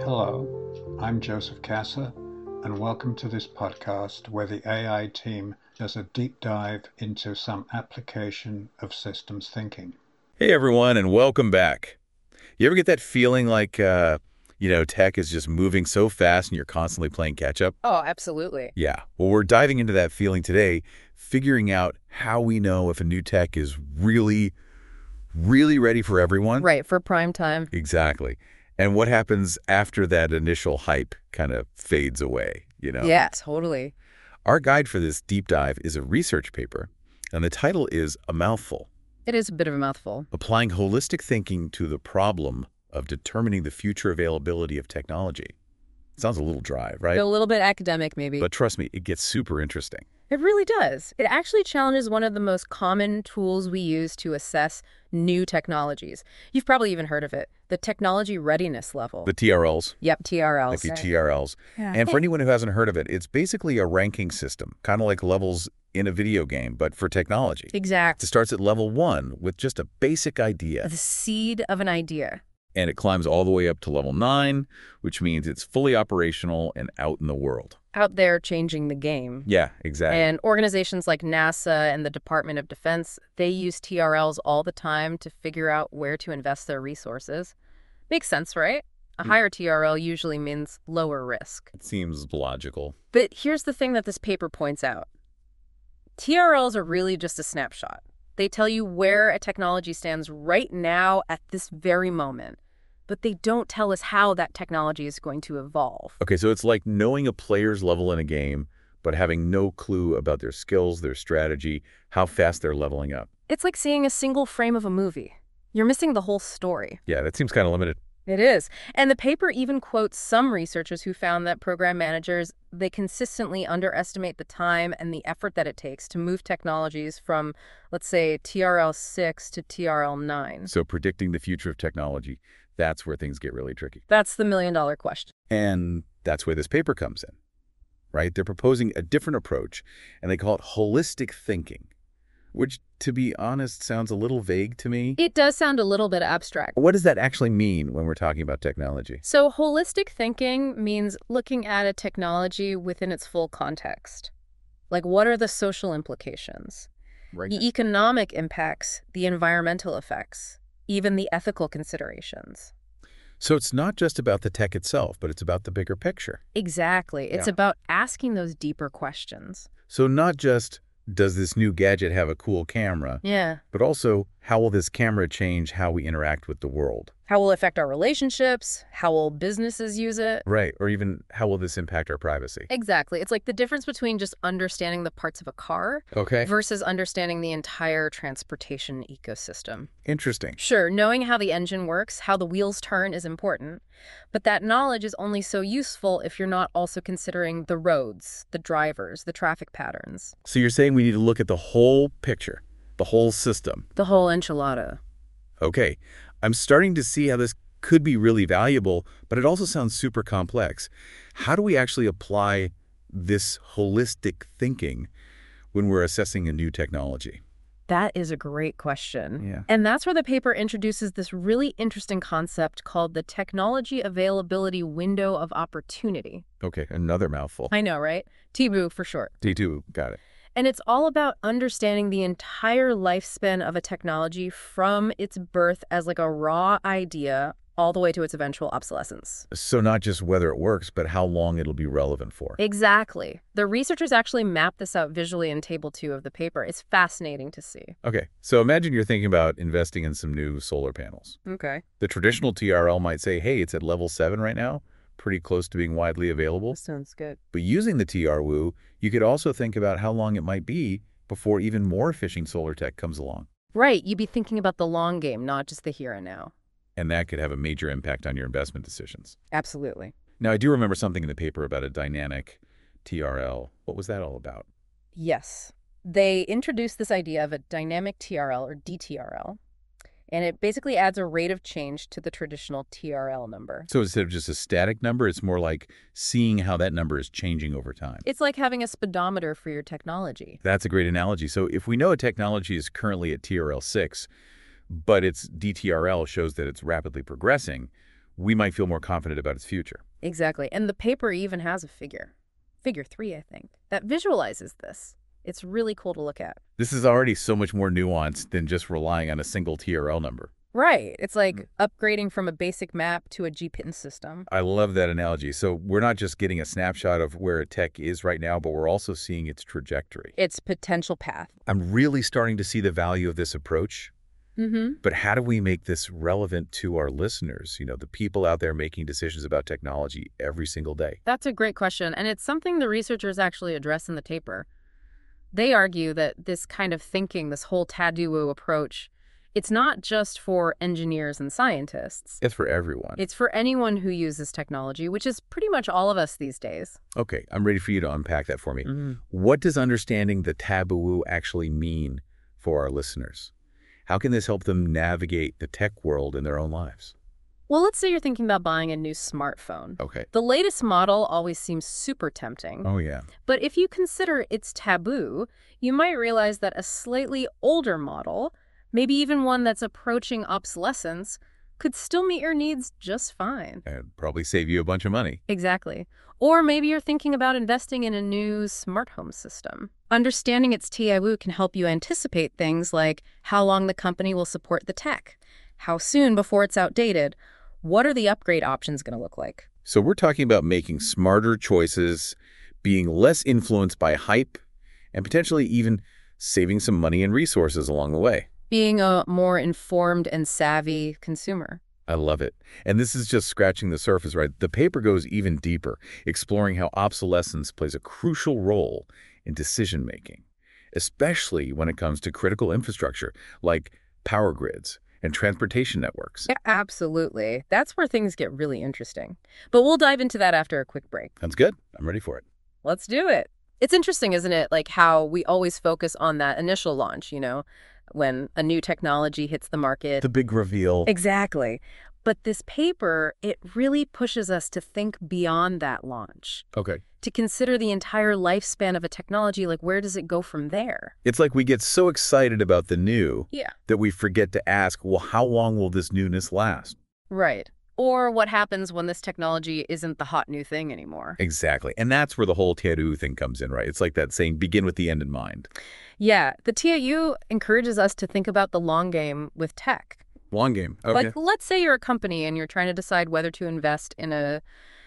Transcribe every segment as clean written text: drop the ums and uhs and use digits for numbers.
Hello, I'm Joseph Kasser, and welcome to this podcast where the AI team does a deep dive into some application of systems thinking. Hey everyone, and welcome back. You ever get that feeling like, tech is just moving so fast and you're constantly playing catch up? Oh, absolutely. Yeah. Well, we're diving into that feeling today, figuring out how we know if a new tech is really ready for everyone. Right, for prime time. Exactly. And what happens after that initial hype kind of fades away, Yeah, totally. Our guide for this deep dive is a research paper, and the title is A Mouthful. It is a bit of a mouthful. Applying holistic thinking to the problem of determining the future availability of technology. Sounds a little dry, right? A little bit academic, maybe. But trust me, it gets super interesting. It really does. It actually challenges one of the most common tools we use to assess new technologies. You've probably even heard of it, the technology readiness level. The TRLs. Yep, TRLs. Like the TRLs. Yeah. And for anyone who hasn't heard of it, it's basically a ranking system, kind of like levels in a video game, but for technology. Exactly. It starts at level 1 with just a basic idea. The seed of an idea. And it climbs all the way up to level 9, which means it's fully operational and out in the world. Out there changing the game. Yeah, exactly. And organizations like NASA and the Department of Defense, they use TRLs all the time to figure out where to invest their resources. Makes sense, right? A higher TRL usually means lower risk. It seems logical. But here's the thing that this paper points out. TRLs are really just a snapshot. They tell you where a technology stands right now at this very moment. But they don't tell us how that technology is going to evolve. Okay, so it's like knowing a player's level in a game, but having no clue about their skills, their strategy, how fast they're leveling up. It's like seeing a single frame of a movie. You're missing the whole story. Yeah, that seems kind of limited. It is. And the paper even quotes some researchers who found that program managers, they consistently underestimate the time and the effort that it takes to move technologies from, let's say, TRL 6 to TRL 9. So predicting the future of technology, that's where things get really tricky. That's the million-dollar question. And that's where this paper comes in, right? They're proposing a different approach, and they call it holistic thinking, which, to be honest, sounds a little vague to me. It does sound a little bit abstract. What does that actually mean when we're talking about technology? So holistic thinking means looking at a technology within its full context. Like, what are the social implications? Right. The economic impacts, the environmental effects, even the ethical considerations. So it's not just about the tech itself, but it's about the bigger picture. Exactly. It's about asking those deeper questions. So not just, does this new gadget have a cool camera? Yeah. But also, how will this camera change how we interact with the world? How will it affect our relationships? How will businesses use it? Right. Or even, how will this impact our privacy? Exactly. It's like the difference between just understanding the parts of a car versus understanding the entire transportation ecosystem. Interesting. Sure, knowing how the engine works, how the wheels turn is important, but that knowledge is only so useful if you're not also considering the roads, the drivers, the traffic patterns. So you're saying we need to look at the whole picture, the whole system. The whole enchilada. Okay, I'm starting to see how this could be really valuable, but it also sounds super complex. How do we actually apply this holistic thinking when we're assessing a new technology? That is a great question. Yeah. And that's where the paper introduces this really interesting concept called the technology availability window of opportunity. Okay, another mouthful. I know, right? TBOO for short. T2, got it. And it's all about understanding the entire lifespan of a technology from its birth as like a raw idea all the way to its eventual obsolescence. So not just whether it works, but how long it'll be relevant for. Exactly. The researchers actually map this out visually in Table 2 of the paper. It's fascinating to see. Okay, so imagine you're thinking about investing in some new solar panels. Okay. The traditional TRL might say, hey, it's at level 7 right now, pretty close to being widely available. Sounds good. But using the TRWOO, you could also think about how long it might be before even more efficient solar tech comes along. Right. You'd be thinking about the long game, not just the here and now. And that could have a major impact on your investment decisions. Absolutely. Now, I do remember something in the paper about a dynamic TRL. What was that all about? Yes. They introduced this idea of a dynamic TRL or DTRL, and it basically adds a rate of change to the traditional TRL number. So instead of just a static number, it's more like seeing how that number is changing over time. It's like having a speedometer for your technology. That's a great analogy. So if we know a technology is currently at TRL 6, but its DTRL shows that it's rapidly progressing, we might feel more confident about its future. Exactly. And the paper even has a figure 3, I think, that visualizes this. It's really cool to look at. This is already so much more nuanced than just relying on a single TRL number. Right. It's like upgrading from a basic map to a GPIN system. I love that analogy. So we're not just getting a snapshot of where a tech is right now, but we're also seeing its trajectory. Its potential path. I'm really starting to see the value of this approach. But how do we make this relevant to our listeners, the people out there making decisions about technology every single day? That's a great question, and it's something the researchers actually address in the paper. They argue that this kind of thinking, this whole TADUO approach, it's not just for engineers and scientists. It's for everyone. It's for anyone who uses technology, which is pretty much all of us these days. Okay, I'm ready for you to unpack that for me. What does understanding the TADUO actually mean for our listeners? How can this help them navigate the tech world in their own lives? Well, let's say you're thinking about buying a new smartphone. Okay. The latest model always seems super tempting. Oh, yeah. But if you consider its taboo, you might realize that a slightly older model, maybe even one that's approaching obsolescence, could still meet your needs just fine. And probably save you a bunch of money. Exactly. Or maybe you're thinking about investing in a new smart home system. Understanding its TAWU can help you anticipate things like how long the company will support the tech, how soon before it's outdated, what are the upgrade options going to look like. So we're talking about making smarter choices, being less influenced by hype, and potentially even saving some money and resources along the way. Being a more informed and savvy consumer. I love it. And this is just scratching the surface, right? The paper goes even deeper, exploring how obsolescence plays a crucial role in decision-making, especially when it comes to critical infrastructure like power grids and transportation networks. Yeah, absolutely. That's where things get really interesting. But we'll dive into that after a quick break. Sounds good. I'm ready for it. Let's do it. It's interesting, isn't it? Like how we always focus on that initial launch, when a new technology hits the market. The big reveal. Exactly. But this paper, it really pushes us to think beyond that launch. Okay. To consider the entire lifespan of a technology, like where does it go from there? It's like we get so excited about the new that we forget to ask, well, how long will this newness last? Right. Or what happens when this technology isn't the hot new thing anymore? Exactly. And that's where the whole TADU thing comes in, right? It's like that saying, begin with the end in mind. Yeah. The TAU encourages us to think about the long game with tech. Long game. Okay. Like, let's say you're a company and you're trying to decide whether to invest in a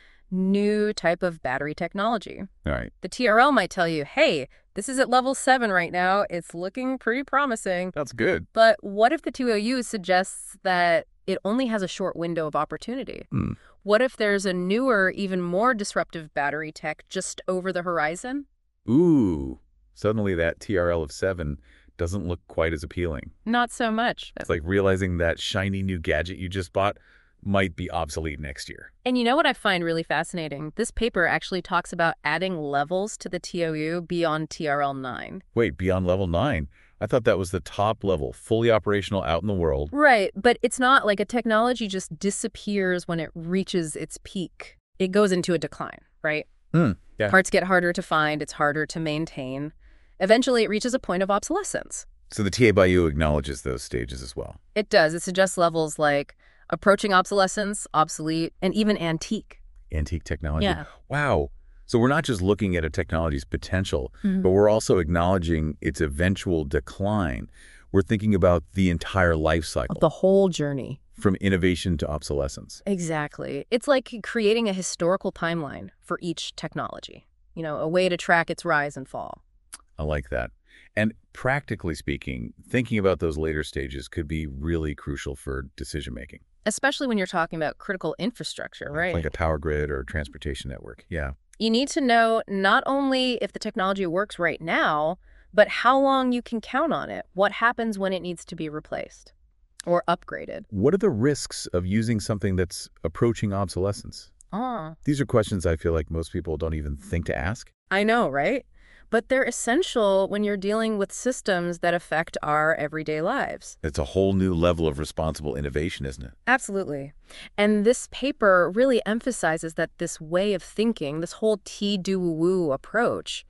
new type of battery technology. All right. The TRL might tell you, hey, this is at level 7 right now. It's looking pretty promising. That's good. But what if the TOU suggests that it only has a short window of opportunity? What if there's a newer, even more disruptive battery tech just over the horizon? Ooh, suddenly that TRL of 7 doesn't look quite as appealing. Not so much. It's like realizing that shiny new gadget you just bought might be obsolete next year. And you know what I find really fascinating? This paper actually talks about adding levels to the TOU beyond TRL 9. Wait, beyond level 9? I thought that was the top level, fully operational out in the world. Right, but it's not like a technology just disappears when it reaches its peak. It goes into a decline, right? Yeah. Parts get harder to find, it's harder to maintain. Eventually, it reaches a point of obsolescence. So the TA by U acknowledges those stages as well. It does. It suggests levels like approaching obsolescence, obsolete, and even antique. Antique technology. Yeah. Wow. So we're not just looking at a technology's potential, but we're also acknowledging its eventual decline. We're thinking about the entire life cycle. The whole journey. From innovation to obsolescence. Exactly. It's like creating a historical timeline for each technology. A way to track its rise and fall. I like that. And practically speaking, thinking about those later stages could be really crucial for decision-making. Especially when you're talking about critical infrastructure, right? Like a power grid or transportation network. Yeah. You need to know not only if the technology works right now, but how long you can count on it. What happens when it needs to be replaced or upgraded? What are the risks of using something that's approaching obsolescence? These are questions I feel like most people don't even think to ask. I know, right? But they're essential when you're dealing with systems that affect our everyday lives. It's a whole new level of responsible innovation, isn't it? Absolutely. And this paper really emphasizes that this way of thinking, this whole TDUWU approach,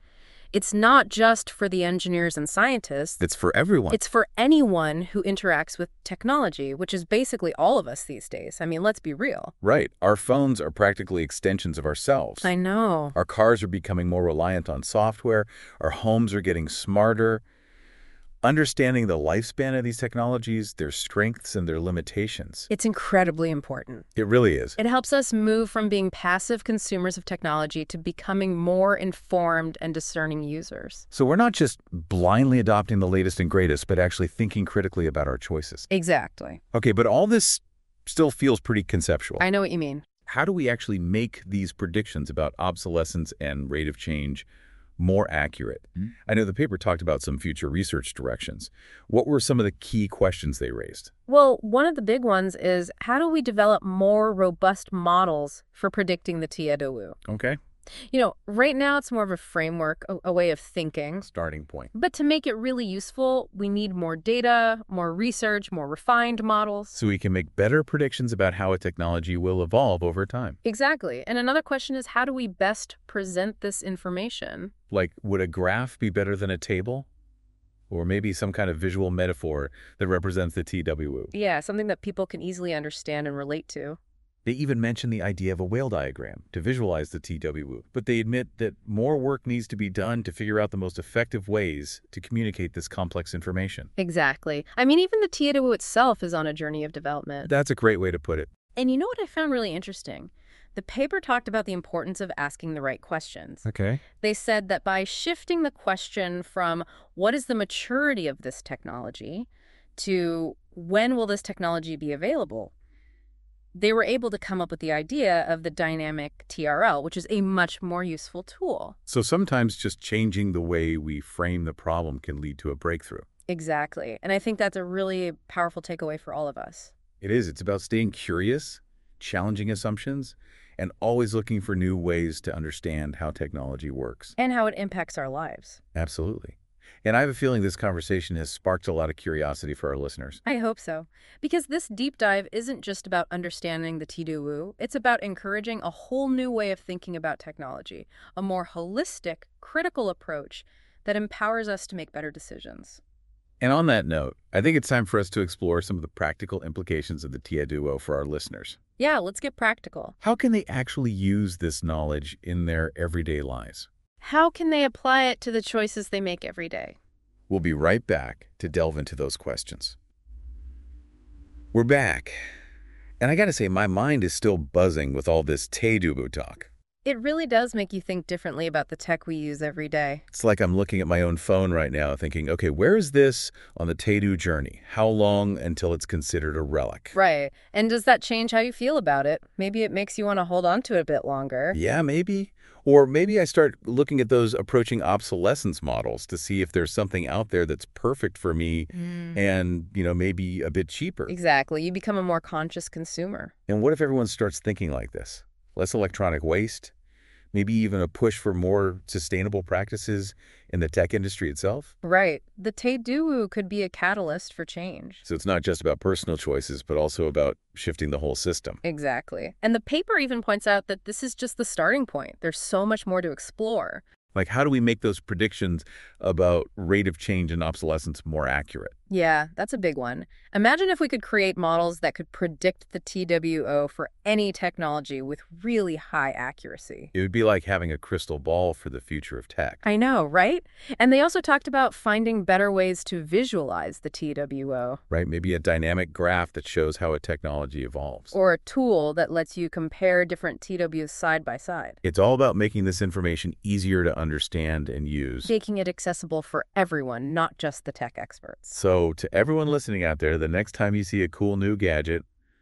It's not just for the engineers and scientists. It's for everyone. It's for anyone who interacts with technology, which is basically all of us these days. I mean, let's be real. Right. Our phones are practically extensions of ourselves. I know. Our cars are becoming more reliant on software. Our homes are getting smarter. Understanding the lifespan of these technologies, their strengths and their limitations. It's incredibly important. It really is. It helps us move from being passive consumers of technology to becoming more informed and discerning users. So we're not just blindly adopting the latest and greatest, but actually thinking critically about our choices. Exactly. Okay, but all this still feels pretty conceptual. I know what you mean. How do we actually make these predictions about obsolescence and rate of change more accurate? I know the paper talked about some future research directions. What were some of the key questions they raised? Well, one of the big ones is how do we develop more robust models for predicting the TIDOU? Okay. Right now it's more of a framework, a way of thinking. Starting point. But to make it really useful, we need more data, more research, more refined models. So we can make better predictions about how a technology will evolve over time. Exactly. And another question is how do we best present this information? Like, would a graph be better than a table? Or maybe some kind of visual metaphor that represents the TWU. Yeah, something that people can easily understand and relate to. They even mention the idea of a whale diagram to visualize the TWU, but they admit that more work needs to be done to figure out the most effective ways to communicate this complex information. Exactly. I mean, even the TIDOU itself is on a journey of development. That's a great way to put it. And you know what I found really interesting? The paper talked about the importance of asking the right questions. Okay. They said that by shifting the question from what is the maturity of this technology to when will this technology be available, they were able to come up with the idea of the dynamic TRL, which is a much more useful tool. So sometimes just changing the way we frame the problem can lead to a breakthrough. Exactly. And I think that's a really powerful takeaway for all of us. It is. It's about staying curious, challenging assumptions, and always looking for new ways to understand how technology works. And how it impacts our lives. Absolutely. And I have a feeling this conversation has sparked a lot of curiosity for our listeners. I hope so. Because this deep dive isn't just about understanding the TDOU, it's about encouraging a whole new way of thinking about technology, a more holistic, critical approach that empowers us to make better decisions. And on that note, I think it's time for us to explore some of the practical implications of the TIDOU for our listeners. Yeah, let's get practical. How can they actually use this knowledge in their everyday lives? How can they apply it to the choices they make every day? We'll be right back to delve into those questions. We're back. And I gotta say, my mind is still buzzing with all this TIDOU talk. It really does make you think differently about the tech we use every day. It's like I'm looking at my own phone right now thinking, okay, where is this on the TIDOU journey? How long until it's considered a relic? Right. And does that change how you feel about it? Maybe it makes you want to hold on to it a bit longer. Yeah, maybe. Or maybe I start looking at those approaching obsolescence models to see if there's something out there that's perfect for me and, maybe a bit cheaper. Exactly. You become a more conscious consumer. And what if everyone starts thinking like this? Less electronic waste, maybe even a push for more sustainable practices in the tech industry itself? Right. The TIDOU could be a catalyst for change. So it's not just about personal choices, but also about shifting the whole system. Exactly. And the paper even points out that this is just the starting point. There's so much more to explore. Like, how do we make those predictions about rate of change and obsolescence more accurate? Yeah, that's a big one. Imagine if we could create models that could predict the TWO for any technology with really high accuracy. It would be like having a crystal ball for the future of tech. I know, right? And they also talked about finding better ways to visualize the TWO. Right? Maybe a dynamic graph that shows how a technology evolves. Or a tool that lets you compare different TWs side by side. It's all about making this information easier to understand and use. Making it accessible for everyone, not just the tech experts. So to everyone listening out there, the next time you see a cool new gadget,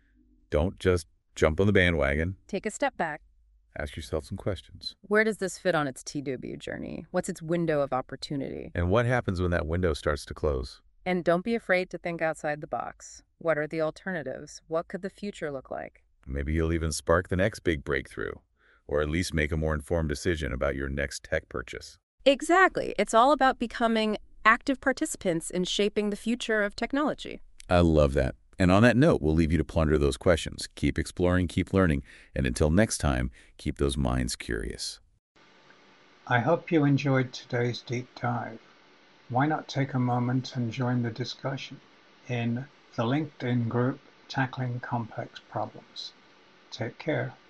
don't just jump on the bandwagon. Take a step back. Ask yourself some questions. Where does this fit on its TW journey? What's its window of opportunity? And what happens when that window starts to close? And don't be afraid to think outside the box. What are the alternatives? What could the future look like? Maybe you'll even spark the next big breakthrough, or at least make a more informed decision about your next tech purchase. Exactly. It's all about becoming active participants in shaping the future of technology. I love that. And on that note, we'll leave you to ponder those questions. Keep exploring, keep learning, and until next time, keep those minds curious. I hope you enjoyed today's deep dive. Why not take a moment and join the discussion in the LinkedIn group Tackling Complex Problems. Take care.